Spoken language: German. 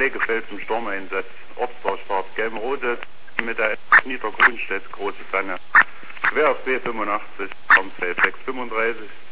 Pflegefeld zum Sturmeinsatz. Ortsbaustart Gelben-Rote mit der Niedergrunstedt, große Pfanne. Quer auf B85, Raumfeld 635.